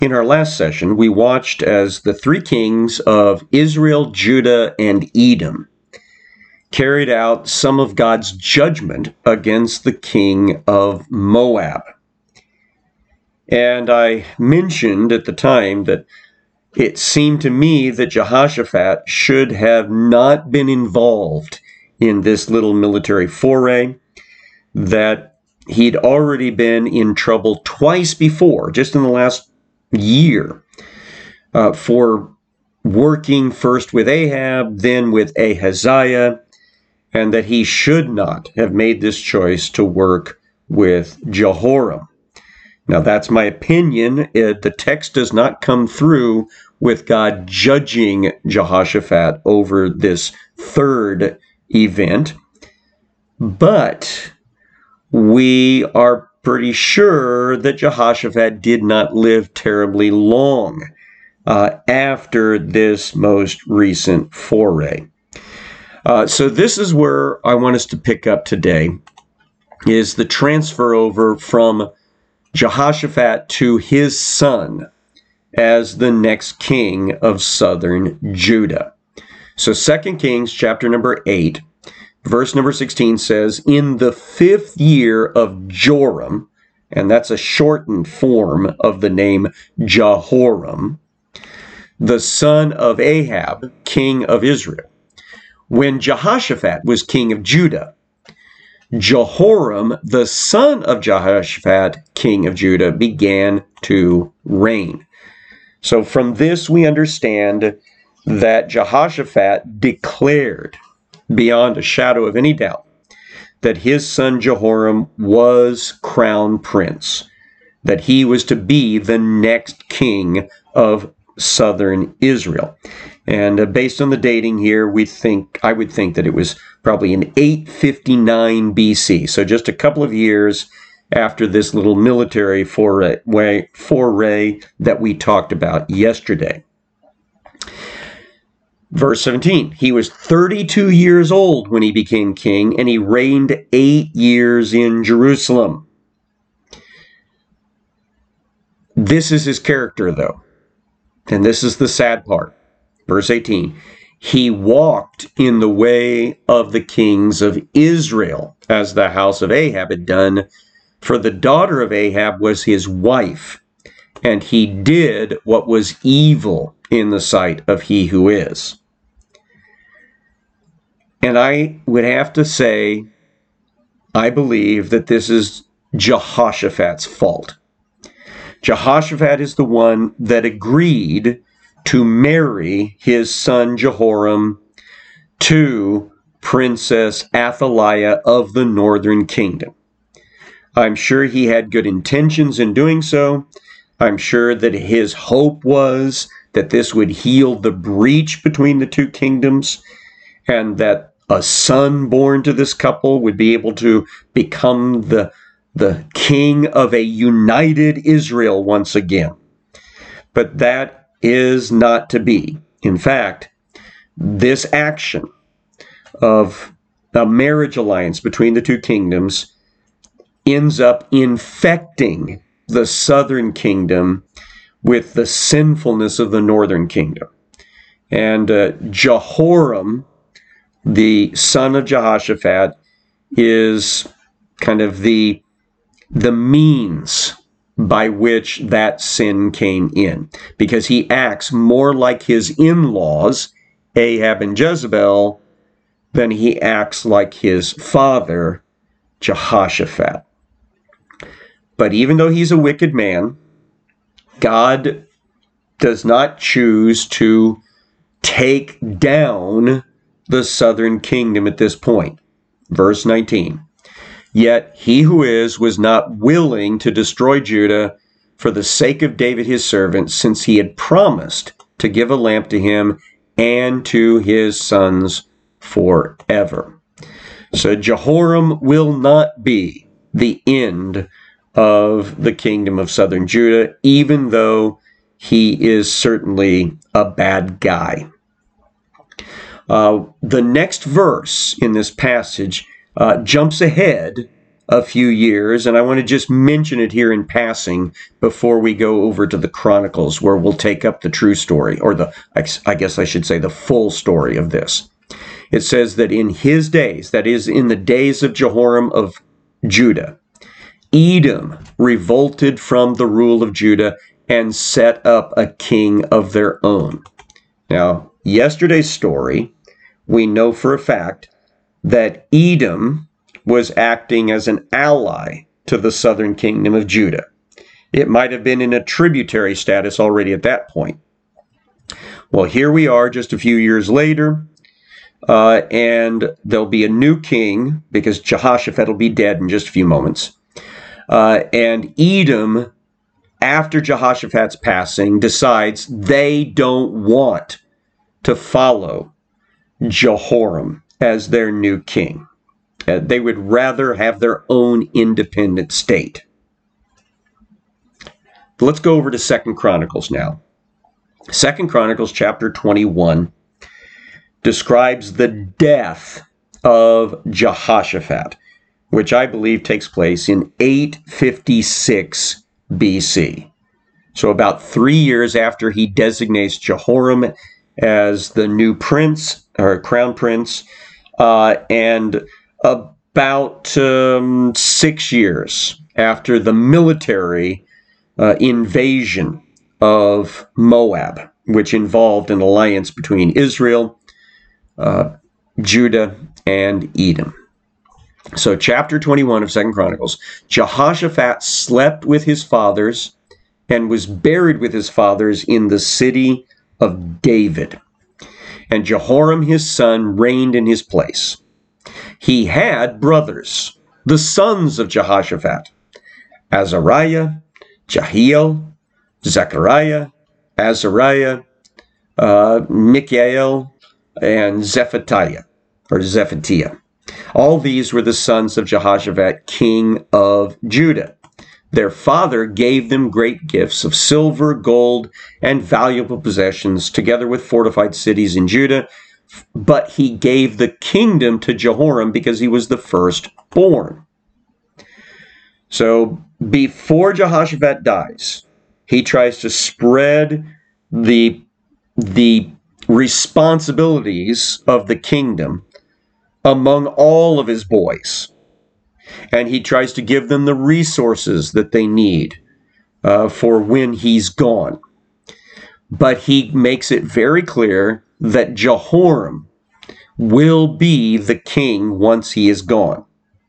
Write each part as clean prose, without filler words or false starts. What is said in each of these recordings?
In our last session, we watched as the three kings of Israel, Judah, and Edom carried out some of God's judgment against the king of Moab. And I mentioned at the time that it seemed to me that Jehoshaphat should have not been involved in this little military foray, that he'd already been in trouble twice before, just in the last year, for working first with Ahab, then with Ahaziah, and that he should not have made this choice to work with Jehoram. Now, that's my opinion. The text does not come through with God judging Jehoshaphat over this third event, but we are pretty sure that Jehoshaphat did not live terribly long after this most recent foray. So this is where I want us to pick up today, is the transfer over from Jehoshaphat to his son as the next king of southern Judah. So 2 Kings chapter number 8, verse number 16 says, "In the 5th year of Joram," and that's a shortened form of the name Jehoram, "the son of Ahab, king of Israel, when Jehoshaphat was king of Judah, Jehoram, the son of Jehoshaphat, king of Judah, began to reign." So from this we understand that Jehoshaphat declared beyond a shadow of any doubt that his son Jehoram was crown prince, that he was to be the next king of southern Israel. And based on the dating here, I would think that it was probably in 859 BC, so just a couple of years after this little military foray that we talked about yesterday. Verse 17, "He was 32 years old when he became king, and he reigned 8 years in Jerusalem." This is his character, though, and this is the sad part. Verse 18, "He walked in the way of the kings of Israel, as the house of Ahab had done, for the daughter of Ahab was his wife, and he did what was evil in the sight of he who is." And I would have to say, I believe that this is Jehoshaphat's fault. Jehoshaphat is the one that agreed to marry his son Jehoram to Princess Athaliah of the northern kingdom. I'm sure he had good intentions in doing so. I'm sure that his hope was that this would heal the breach between the two kingdoms, and that a son born to this couple would be able to become the king of a united Israel once again. But that is not to be. In fact, this action of a marriage alliance between the two kingdoms ends up infecting the southern kingdom with the sinfulness of the northern kingdom. And Jehoram, the son of Jehoshaphat, is kind of the means by which that sin came in, because he acts more like his in-laws, Ahab and Jezebel, than he acts like his father, Jehoshaphat. But even though he's a wicked man, God does not choose to take down the southern kingdom at this point. Verse 19, "Yet he who is was not willing to destroy Judah for the sake of David his servant, since he had promised to give a lamp to him and to his sons forever." So Jehoram will not be the end of the kingdom of southern Judah, even though he is certainly a bad guy. The next verse in this passage jumps ahead a few years, and I want to just mention it here in passing before we go over to the Chronicles, where we'll take up the true story, or I guess I should say the full story of this. It says that in his days, that is, in the days of Jehoram of Judah, Edom revolted from the rule of Judah and set up a king of their own. Now, yesterday's story, we know for a fact that Edom was acting as an ally to the southern kingdom of Judah. It might have been in a tributary status already at that point. Well, here we are just a few years later, and there'll be a new king because Jehoshaphat will be dead in just a few moments. And Edom, after Jehoshaphat's passing, decides they don't want to follow Jehoram as their new king. They would rather have their own independent state. But let's go over to 2 Chronicles now. 2 Chronicles chapter 21 describes the death of Jehoshaphat, which I believe takes place in 856 BC. So about 3 years after he designates Jehoram as the new prince, or crown prince, and about 6 years after the military invasion of Moab, which involved an alliance between Israel, Judah, and Edom. So chapter 21 of 2 Chronicles, Jehoshaphat slept with his fathers and was buried with his fathers in the city of David. And Jehoram his son reigned in his place. He had brothers, the sons of Jehoshaphat, Azariah, Jehiel, Zechariah, Azariah, Michael, and Zephatiah. All these were the sons of Jehoshaphat, king of Judah. Their father gave them great gifts of silver, gold, and valuable possessions, together with fortified cities in Judah. But he gave the kingdom to Jehoram because he was the firstborn. So before Jehoshaphat dies, he tries to spread the responsibilities of the kingdom among all of his boys. And he tries to give them the resources that they need for when he's gone. But he makes it very clear that Jehoram will be the king once he is gone.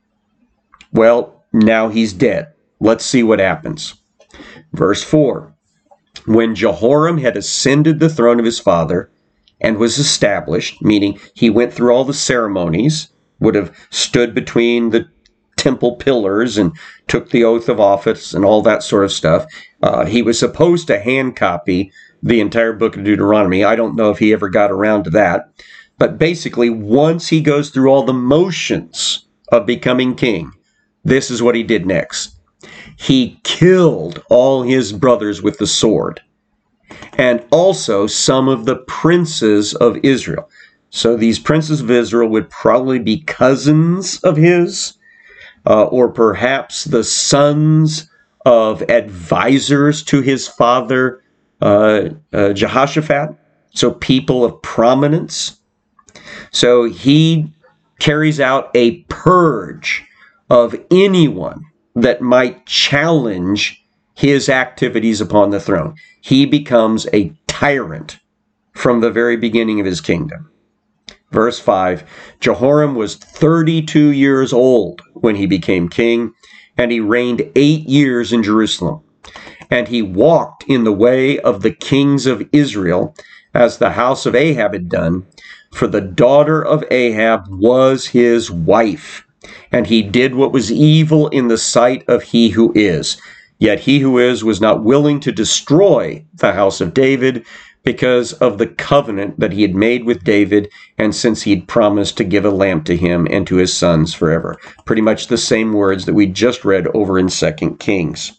Well, now he's dead. Let's see what happens. Verse 4. When Jehoram had ascended the throne of his father and was established, meaning he went through all the ceremonies, would have stood between the temple pillars and took the oath of office and all that sort of stuff. He was supposed to hand copy the entire book of Deuteronomy. I don't know if he ever got around to that. But basically, once he goes through all the motions of becoming king, this is what he did next. He killed all his brothers with the sword, and also some of the princes of Israel. So these princes of Israel would probably be cousins of his, or perhaps the sons of advisors to his father, Jehoshaphat, so people of prominence. So he carries out a purge of anyone that might challenge his activities upon the throne. He becomes a tyrant from the very beginning of his kingdom. Verse 5, Jehoram was 32 years old when he became king, and he reigned 8 years in Jerusalem. And he walked in the way of the kings of Israel, as the house of Ahab had done, for the daughter of Ahab was his wife. And he did what was evil in the sight of he who is. Yet he who is was not willing to destroy the house of David because of the covenant that he had made with David, and since he'd promised to give a lamp to him and to his sons forever. Pretty much the same words that we just read over in 2 Kings.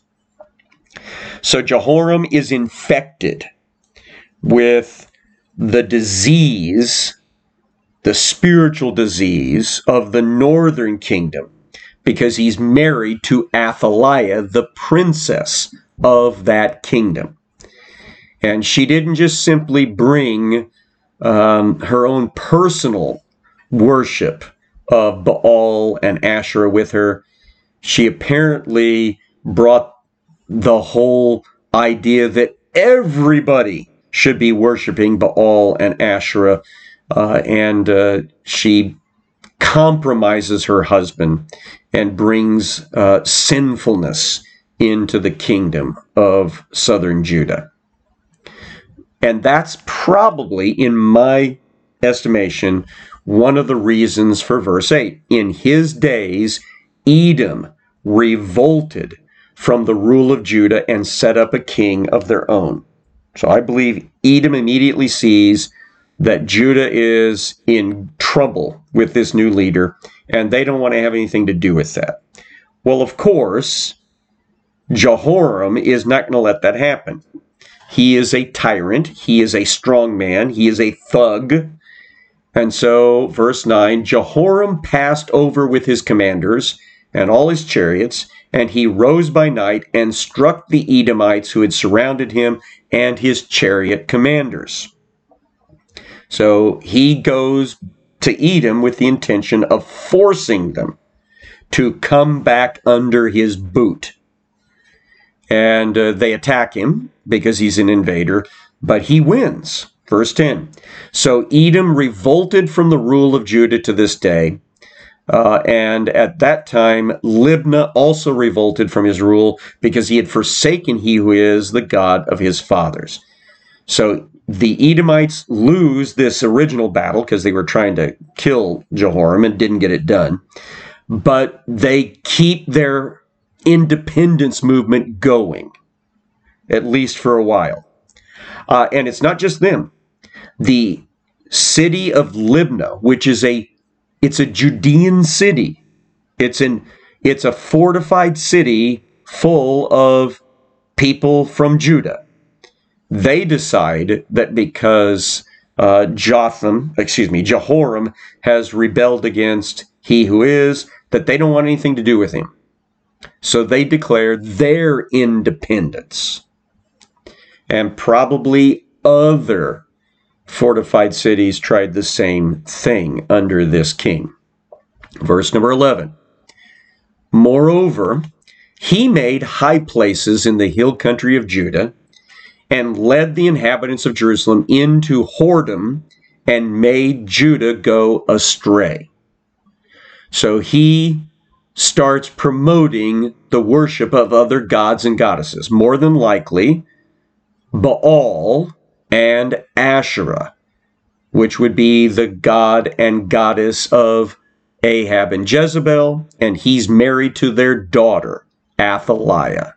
So Jehoram is infected with the disease, the spiritual disease of the northern kingdom, because he's married to Athaliah, the princess of that kingdom. And she didn't just simply bring her own personal worship of Baal and Asherah with her. She apparently brought the whole idea that everybody should be worshiping Baal and Asherah, and she compromises her husband and brings sinfulness into the kingdom of southern Judah. And that's probably, in my estimation, one of the reasons for verse 8. In his days, Edom revolted from the rule of Judah and set up a king of their own. So I believe Edom immediately sees that Judah is in trouble with this new leader, and they don't want to have anything to do with that. Well, of course, Jehoram is not going to let that happen. He is a tyrant. He is a strong man. He is a thug. And so, verse 9, Jehoram passed over with his commanders and all his chariots, and he rose by night and struck the Edomites who had surrounded him and his chariot commanders. So he goes to Edom with the intention of forcing them to come back under his boot. And they attack him because he's an invader, but he wins. Verse 10. So Edom revolted from the rule of Judah to this day. And at that time, Libnah also revolted from his rule because he had forsaken he who is the God of his fathers. So the Edomites lose this original battle because they were trying to kill Jehoram and didn't get it done. But they keep their independence movement going, at least for a while. And it's not just them. The city of Libnah, which is it's a Judean city. It's a fortified city full of people from Judah. They decide that because Jehoram has rebelled against he who is, that they don't want anything to do with him. So they declare their independence. And probably other fortified cities tried the same thing under this king. Verse number 11. Moreover, he made high places in the hill country of Judah and led the inhabitants of Jerusalem into whoredom and made Judah go astray. So he starts promoting the worship of other gods and goddesses, more than likely Baal and Asherah, which would be the god and goddess of Ahab and Jezebel, and he's married to their daughter, Athaliah.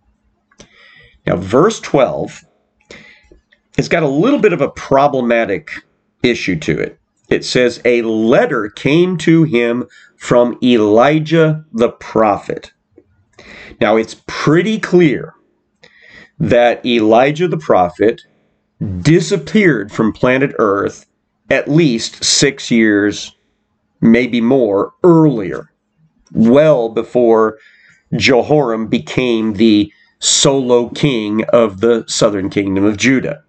Now, verse 12 has got a little bit of a problematic issue to it. It says, a letter came to him from Elijah the prophet. Now, it's pretty clear that Elijah the prophet disappeared from planet Earth at least 6 years, maybe more, earlier, well before Jehoram became the solo king of the southern kingdom of Judah.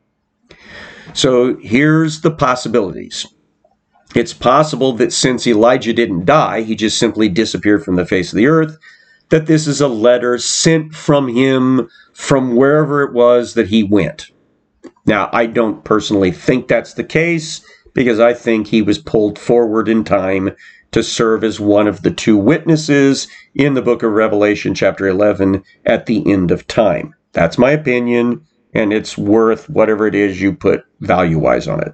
So here's the possibilities. It's possible that since Elijah didn't die, he just simply disappeared from the face of the earth, that this is a letter sent from him from wherever it was that he went. Now, I don't personally think that's the case, because I think he was pulled forward in time to serve as one of the two witnesses in the book of Revelation, chapter 11, at the end of time. That's my opinion, and it's worth whatever it is you put value-wise on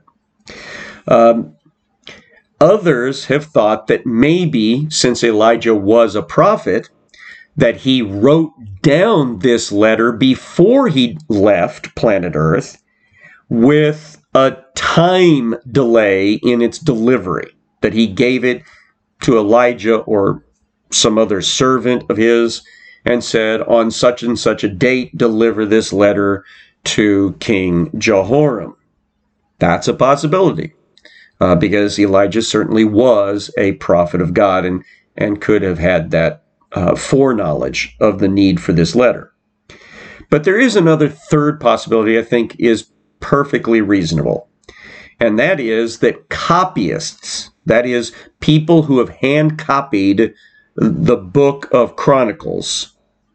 it. Others have thought that maybe, since Elijah was a prophet, that he wrote down this letter before he left planet Earth with a time delay in its delivery, that he gave it to Elijah or some other servant of his and said, on such and such a date, deliver this letter to King Jehoram. That's a possibility, because Elijah certainly was a prophet of God, and could have had that foreknowledge of the need for this letter. But there is another third possibility I think is perfectly reasonable, and that is that copyists, that is, people who have hand copied the book of Chronicles,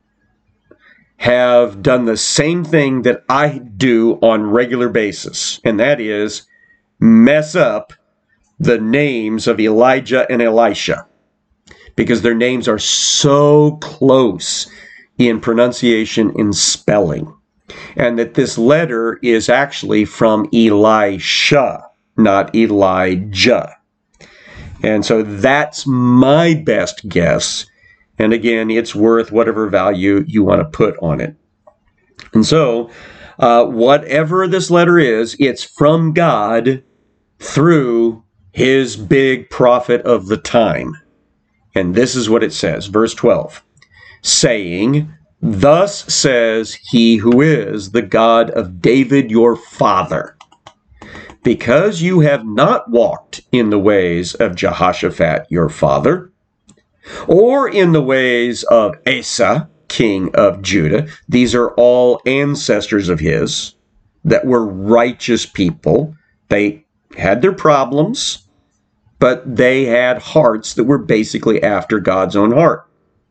have done the same thing that I do on regular basis, and that is mess up the names of Elijah and Elisha, because their names are so close in pronunciation and spelling, and that this letter is actually from Elisha, not Elijah. And so that's my best guess. And again, it's worth whatever value you want to put on it. And so, whatever this letter is, it's from God through his big prophet of the time. And this is what it says, verse 12, saying, "Thus says he who is the God of David your father, because you have not walked in the ways of Jehoshaphat your father, or in the ways of Asa, king of Judah." These are all ancestors of his that were righteous people. They had their problems, but they had hearts that were basically after God's own heart.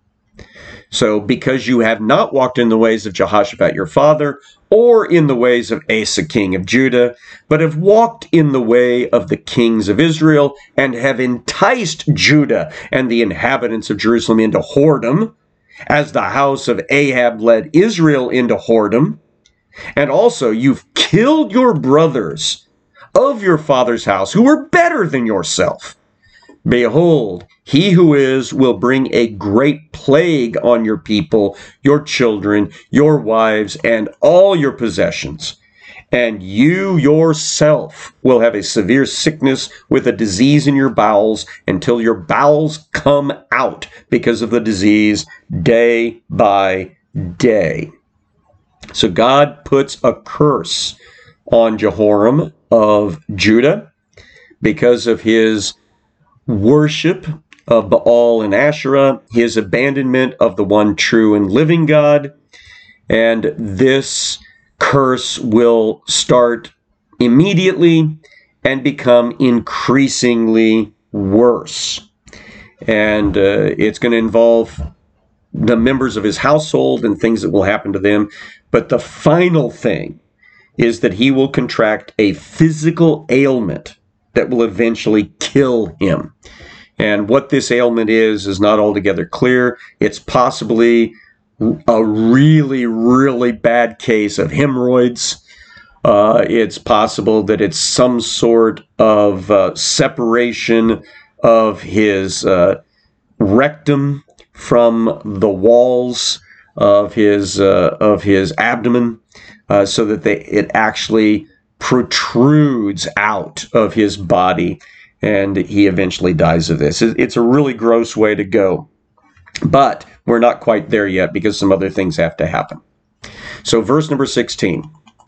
So, because you have not walked in the ways of Jehoshaphat your father, or in the ways of Asa king of Judah, but have walked in the way of the kings of Israel, and have enticed Judah and the inhabitants of Jerusalem into whoredom, as the house of Ahab led Israel into whoredom, and also you've killed your brothers of your father's house, who were better than yourself. Behold, he who is will bring a great plague on your people, your children, your wives, and all your possessions. And you yourself will have a severe sickness with a disease in your bowels until your bowels come out because of the disease day by day. So God puts a curse on Jehoram of Judah because of his worship of Baal and Asherah, his abandonment of the one true and living God, and this curse will start immediately and become increasingly worse. And it's going to involve the members of his household and things that will happen to them. But the final thing is that he will contract a physical ailment that will eventually kill him. And what this ailment is not altogether clear. It's possibly a really, really bad case of hemorrhoids. It's possible that it's some sort of separation of his rectum from the walls of his abdomen, so that it actually protrudes out of his body, and he eventually dies of this. It's a really gross way to go, but we're not quite there yet because some other things have to happen. So verse number 16,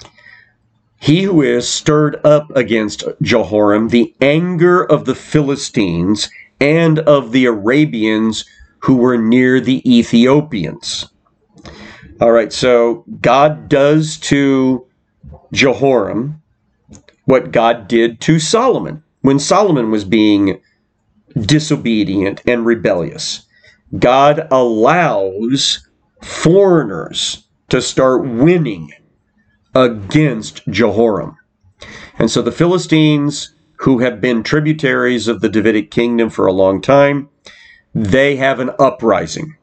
he who is stirred up against Jehoram the anger of the Philistines and of the Arabians who were near the Ethiopians. All right, so God does to Jehoram what God did to Solomon when Solomon was being disobedient and rebellious. God allows foreigners to start winning against Jehoram. And so the Philistines, who have been tributaries of the Davidic kingdom for a long time, they have an uprising.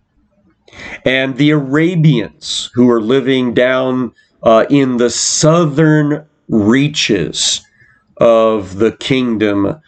And the Arabians, who are living down in the southern reaches of the kingdom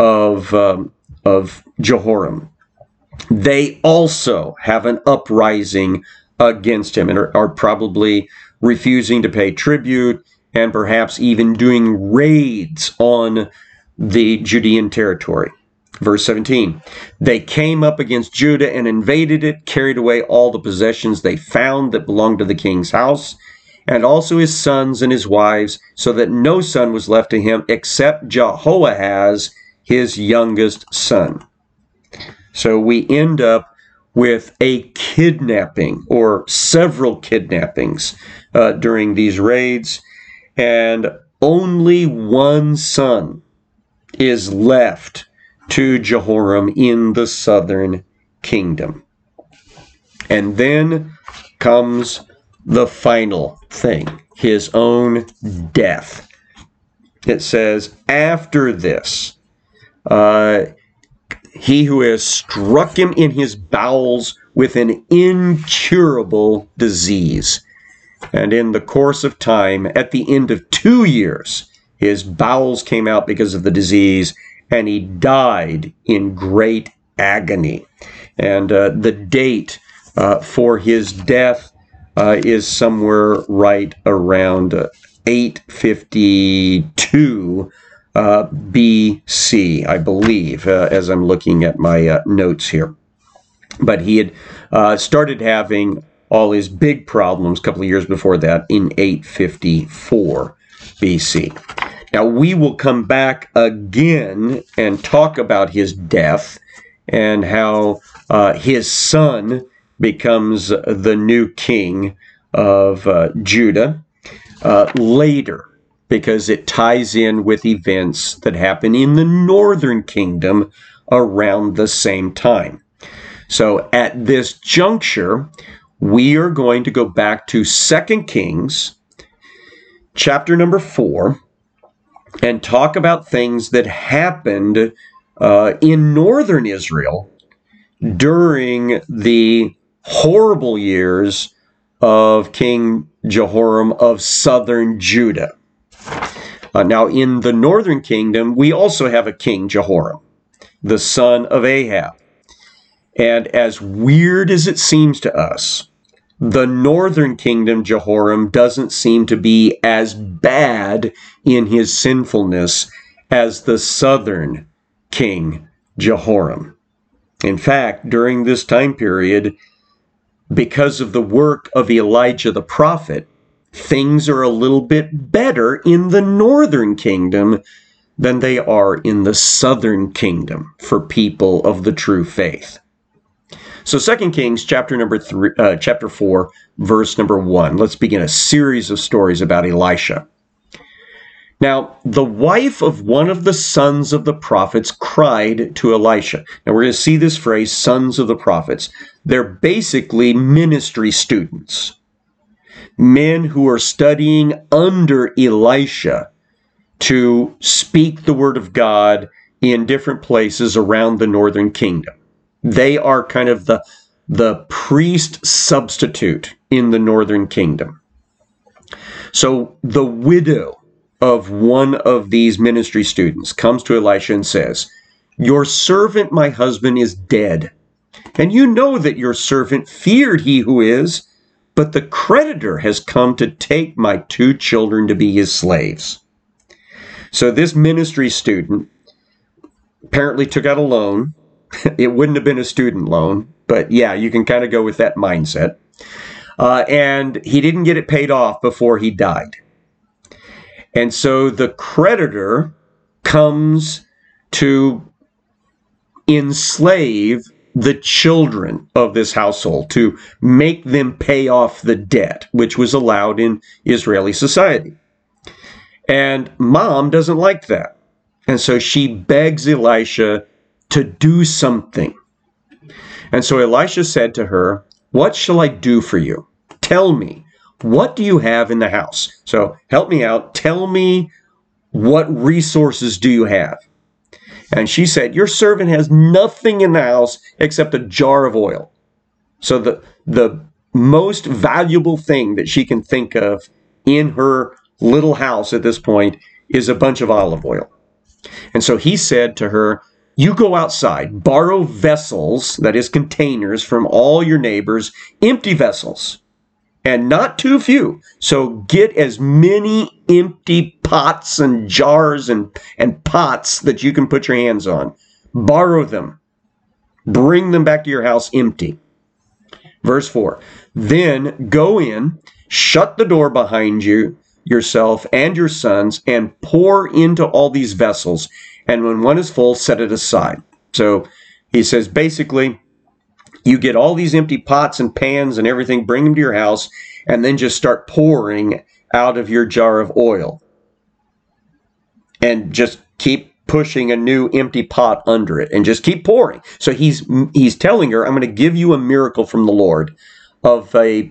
of Jehoram, they also have an uprising against him and are probably refusing to pay tribute and perhaps even doing raids on the Judean territory. Verse 17, they came up against Judah and invaded it, carried away all the possessions they found that belonged to the king's house, and also his sons and his wives, so that no son was left to him except Jehoahaz, his youngest son. So we end up with a kidnapping or several kidnappings during these raids, and only one son is left to Jehoram in the southern kingdom. And then comes the final thing, his own death. It says, after this, he who has struck him in his bowels with an incurable disease. And in the course of time, at the end of 2 years, his bowels came out because of the disease, and he died in great agony. And the date for his death is somewhere right around 852 BC, I believe, as I'm looking at my notes here. But he had started having all his big problems a couple of years before that in 854 BC. Now, we will come back again and talk about his death and how his son becomes the new king of Judah later, because it ties in with events that happen in the northern kingdom around the same time. So at this juncture, we are going to go back to 2 Kings, chapter number 4, and talk about things that happened in northern Israel during the horrible years of King Jehoram of southern Judah. Now, in the northern kingdom, we also have a king, Jehoram, the son of Ahab. And as weird as it seems to us, the northern kingdom, Jehoram, doesn't seem to be as bad in his sinfulness as the southern king, Jehoram. In fact, during this time period, because of the work of Elijah the prophet, things are a little bit better in the northern kingdom than they are in the southern kingdom for people of the true faith. So 2 Kings chapter 4, verse number 1. Let's begin a series of stories about Elisha. Now, the wife of one of the sons of the prophets cried to Elisha. Now, we're going to see this phrase, sons of the prophets. They're basically ministry students, men who are studying under Elisha to speak the word of God in different places around the northern kingdom. They are kind of the priest substitute in the northern kingdom. So the widow of one of these ministry students comes to Elisha and says, "Your servant, my husband, is dead. And you know that your servant feared he who is, but the creditor has come to take my 2 children to be his slaves." So this ministry student apparently took out a loan. It wouldn't have been a student loan, but yeah, you can kind of go with that mindset. And he didn't get it paid off before he died. And so the creditor comes to enslave the children of this household, to make them pay off the debt, which was allowed in Israeli society. And mom doesn't like that. And so she begs Elisha to do something. And so Elisha said to her, "What shall I do for you? Tell me, what do you have in the house? So help me out. Tell me, what resources do you have?" And she said, "Your servant has nothing in the house except a jar of oil." So the most valuable thing that she can think of in her little house at this point is a bunch of olive oil. And so he said to her, "You go outside, borrow vessels, that is containers, from all your neighbors, empty vessels, and not too few. So get as many empty pots and jars and pots that you can put your hands on. Borrow them. Bring them back to your house empty." Verse 4, "Then go in, shut the door behind you, yourself and your sons, and pour into all these vessels. And when one is full, set it aside." So He says, basically, you get all these empty pots and pans and everything, bring them to your house, and then just start pouring out of your jar of oil. And just keep pushing a new empty pot under it and just keep pouring. So he's telling her, I'm going to give you a miracle from the Lord of a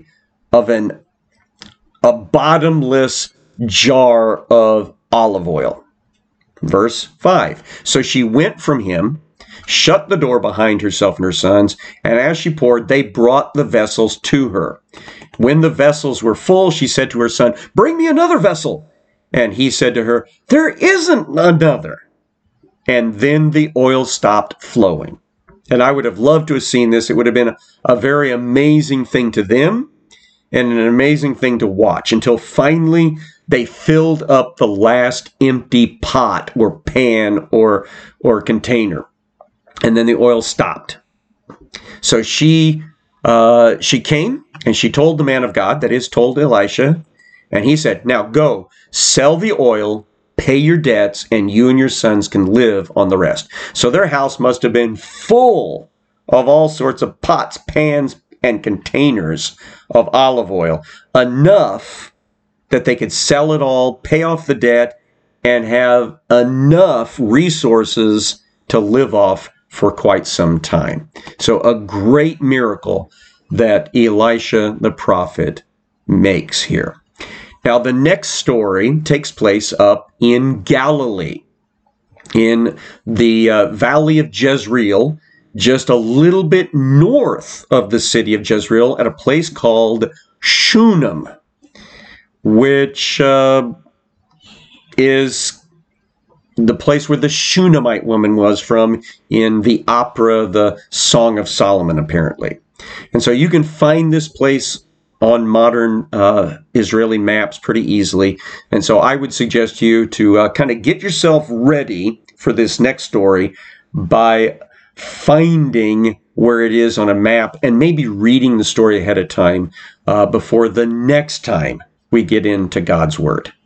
bottomless jar of olive oil. Verse 5. So she went from him, shut the door behind herself and her sons, and as she poured, they brought the vessels to her. When the vessels were full, she said to her son, bring me another vessel. And he said to her, there isn't another. And then the oil stopped flowing. And I would have loved to have seen this. It would have been a very amazing thing to them and an amazing thing to watch until finally they filled up the last empty pot or pan or container. And then the oil stopped. So she came and she told the man of God, that is, told Elisha, and he said, now go, sell the oil, pay your debts, and you and your sons can live on the rest. So their house must have been full of all sorts of pots, pans, and containers of olive oil, enough that they could sell it all, pay off the debt, and have enough resources to live off for quite some time. So a great miracle that Elisha the prophet makes here. Now, the next story takes place up in Galilee, in the valley of Jezreel, just a little bit north of the city of Jezreel, at a place called Shunem, which is the place where the Shunammite woman was from in the opera, The Song of Solomon, apparently. And so you can find this place on modern Israeli maps pretty easily. And so I would suggest you to kind of get yourself ready for this next story by finding where it is on a map and maybe reading the story ahead of time before the next time we get into God's Word.